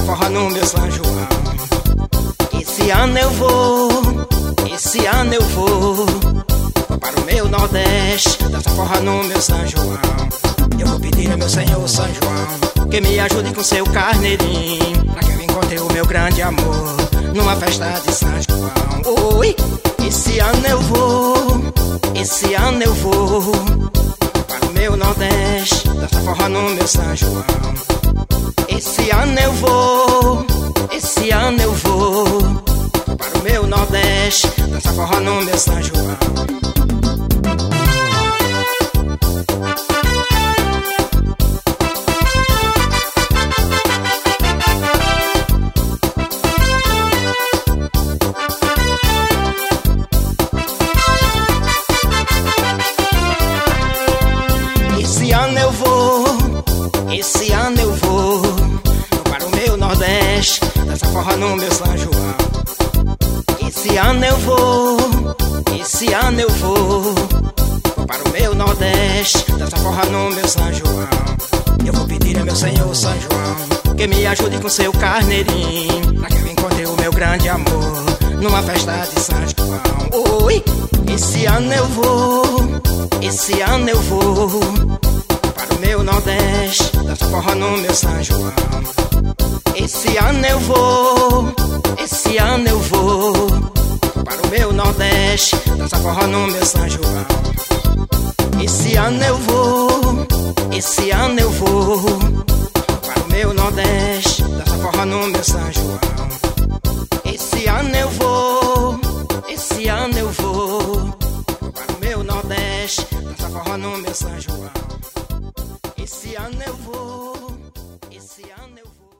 forró no meu São João. Esse ano eu vou, esse ano eu vou para o meu Nordeste, dança forró no meu São João. Eu vou pedir ao meu Senhor São João que me ajude com seu carneirinho, pra que eu encontre o meu grande amor numa festa de São João. Oi, esse ano eu vou, esse ano eu vou para o meu Nordeste, dança forró no meu São João. Esse ano eu vou, esse ano eu vou para o meu Nordeste, dança forró no meu São João. Esse ano eu vou, esse ano eu vou para o meu Nordeste, dança forró no meu São João. Esse ano eu vou, esse ano eu vou para o meu Nordeste, dança forró no meu São João. Eu vou pedir ao meu Senhor São João que me ajude com seu carneirinho, pra que eu encontre o meu grande amor numa festa de São João. Oi, esse ano eu vou, esse ano eu vou para o meu Nordeste, dança forró no meu São João. Esse ano eu vou, esse ano eu vou para o meu Nordeste, dança forró no meu São João. Esse ano eu vou, esse ano eu vou para o meu Nordeste, dança forró no meu São João. Esse ano eu vou, esse ano eu vou para o meu Nordeste, dança forró no meu São João. Esse ano eu vou, esse ano eu vou.